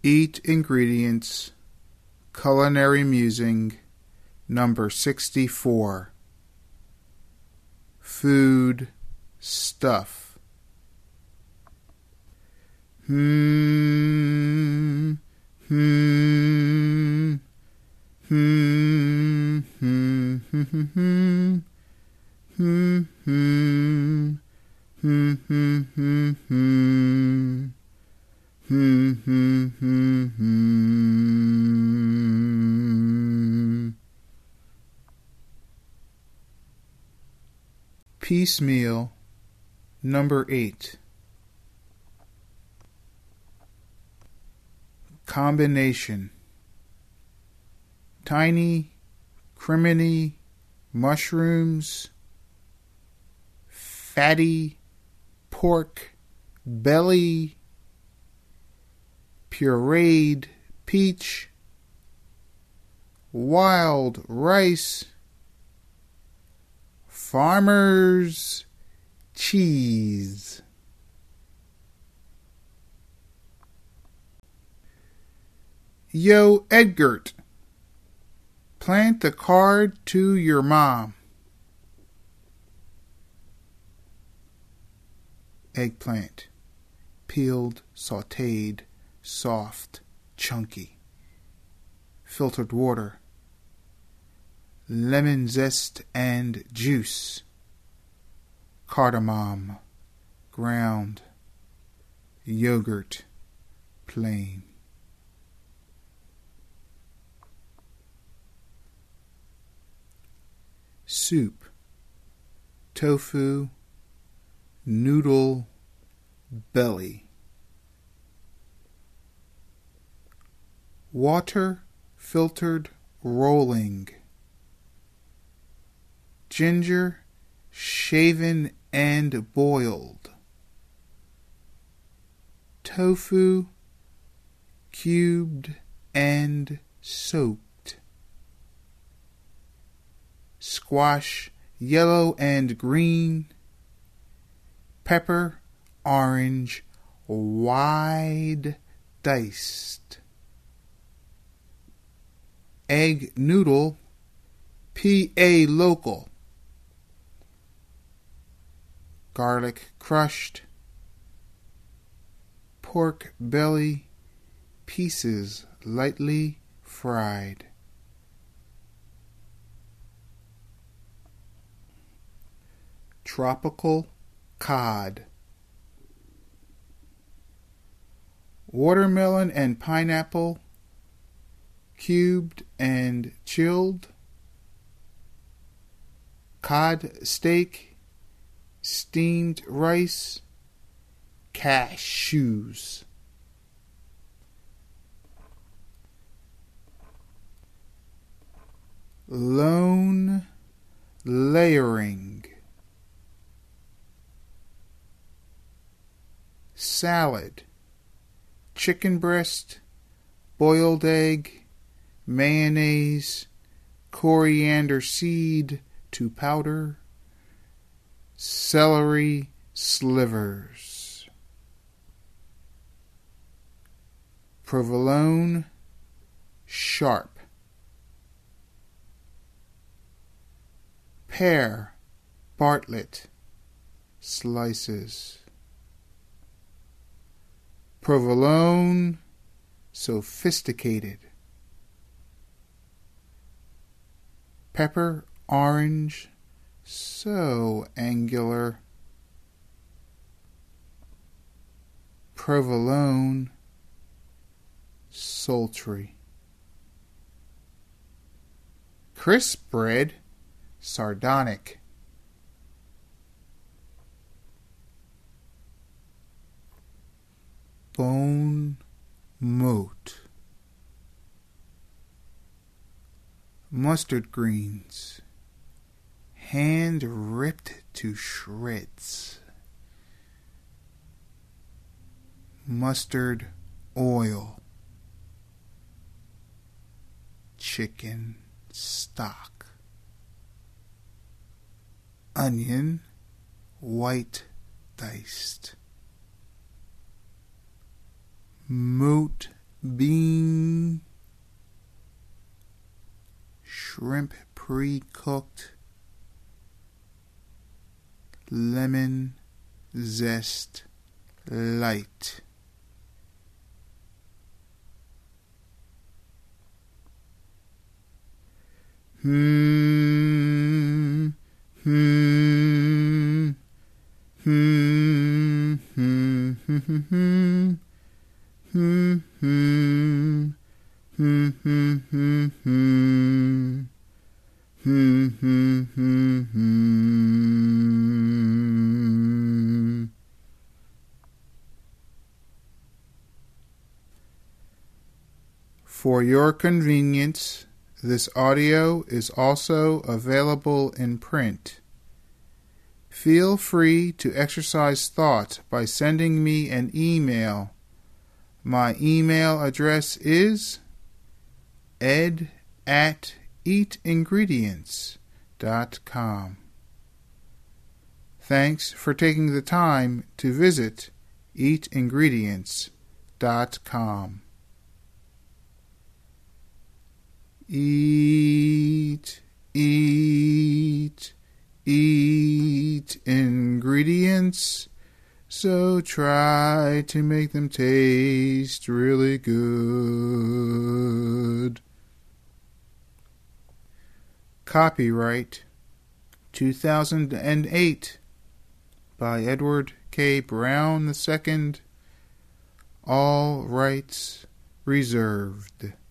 Eat ingredients, culinary musing, number 64. Food stuff. Hmm, hmm, hmm, hmm, hmm, hmm, hmm, hmm, hmm, hmm, hmm, hmm, hmm. Hmm, hmm, hmm, hmm. Piecemeal, number 8. Combination. Tiny, criminy mushrooms, fatty pork belly, pureed peach, wild rice, farmer's cheese. Yo, Edgert, plant the card to your mom. Eggplant, peeled, sautéed, soft, chunky. Filtered water, lemon zest and juice. Cardamom, ground. Yogurt, plain. Soup, tofu, noodle, belly. Water, filtered, rolling. Ginger, shaven and boiled. Tofu, cubed and soaked. Squash, yellow and green. Pepper, orange, wide diced. Egg noodle, PA local. Garlic crushed. Pork belly, pieces lightly fried. Tropical cod. Watermelon and pineapple, cubed and chilled. Cod steak, steamed rice, cashews. Lone layering. Salad, chicken breast, boiled egg, mayonnaise, coriander seed to powder, celery slivers. Provolone, sharp. Pear, Bartlett, slices. Provolone, sophisticated. Pepper, orange, so angular. Provolone, sultry. Crisp bread, sardonic. Bone mote. Mustard greens, hand ripped to shreds. Mustard oil. Chicken stock. Onion, white diced. Mote bean, shrimp pre-cooked, lemon zest light. For your convenience, this audio is also available in print. Feel free to exercise thought by sending me an email. My email address is ed@eatingredients.com. Thanks for taking the time to visit eatingredients.com. Eat, eat, eat ingredients, so try to make them taste really good. Copyright 2008 by Edward K. Brown II. All rights reserved.